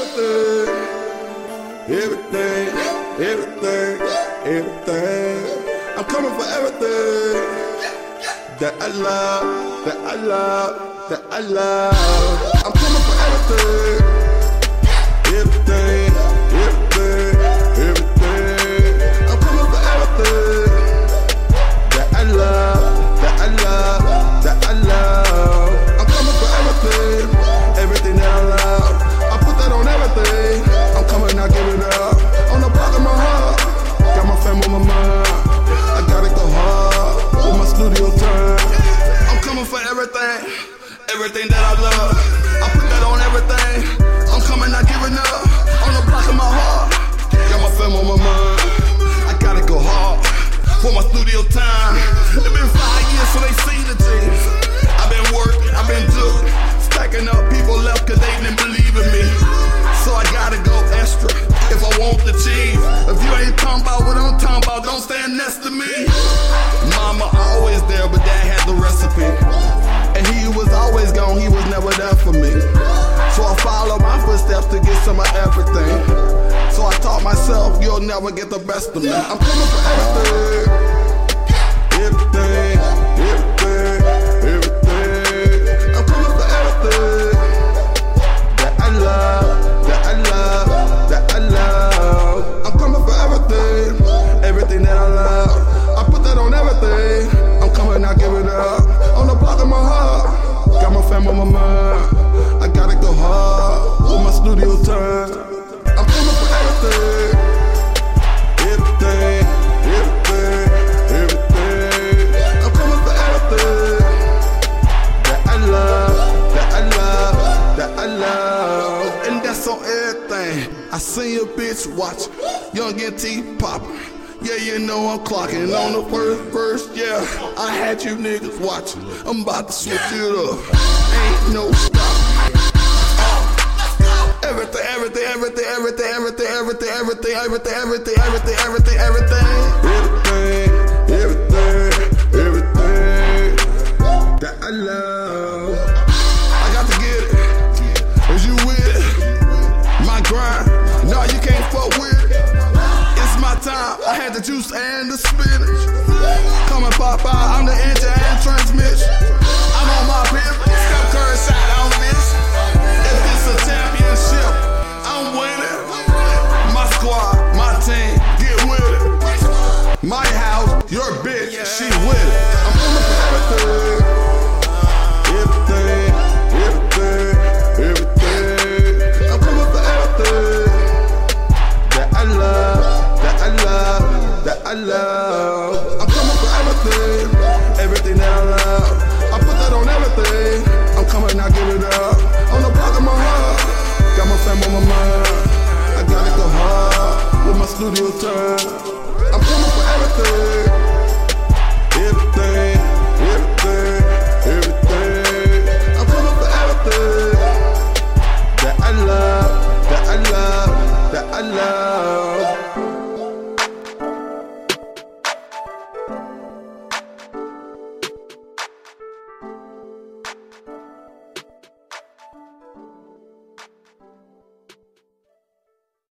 everything, everything, everything, everything. I'm coming for everything that I love, that I love, that I love. I'm coming for everything, everything, everything, everything. I'm coming for everything that I love, that I love, that I love. I'm coming for everything, everything that I love. I put that on everything. I'm coming, not giving up. On the block of my heart, got my fam on my mind. I gotta go hard with my studio time. I'm coming for everything, everything that I love. I put that on everything. I'm coming, not giving up. On the block of my heart, got my fam on my mind. I gotta go hard for my studio time. It's been 5 years, so they see the change. I've been working, I've been doing, stacking up. People left cause they didn't believe in me. So I gotta go extra if I want the cheese. If you ain't talking about what I'm talking about, don't stand next to me. Mama always there, but dad had the recipe. And he was always gone, he was never there for me. So I follow my footsteps to get some of everything. So I taught myself, you'll never get the best of me. I'm coming for everything, everything, everything, everything. I'm coming for everything that I love, that I love, that I love. I'm coming for everything, everything that I love. I put that on everything. I'm coming, not giving up. On the block of my heart, got my fam on my mind. I gotta go hard with my studio time. I'm coming for everything, everything, everything, everything. I'm coming for everything that I love, that I love, that I love. And that's on everything. I seen your bitch watch, Young NT poppin'. Yeah, you know I'm clocking on the first verse, yeah. I had you niggas watching. I'm about to switch it up. Ain't no stopping. Everything, everything, everything, everything, everything, everything, everything, everything, everything, everything, everything, everything, everything, everything that I love. I got to get it. Is you with it? My grind. No, you can't fuck with it. It's my time. I had the juice and the spinach. Come and pop out. I'm the engine and transmission. I'm on my pivot. Steph Curry shot on this. If it's a championship, I'm winning. My squad, my team, get with it. My house, your bitch, she with it. I'm coming for everything, everything, everything, everything. I'm coming for everything that I love, that I love, that I love. I'm coming for everything, everything that I love. I put that on everything. I'm coming, not giving up. On the block of my heart, got my fam on my mind. I gotta go hard with my studio time. I'm coming for everything, everything, everything, everything. I'm coming for everything that I love, that I love, that I love.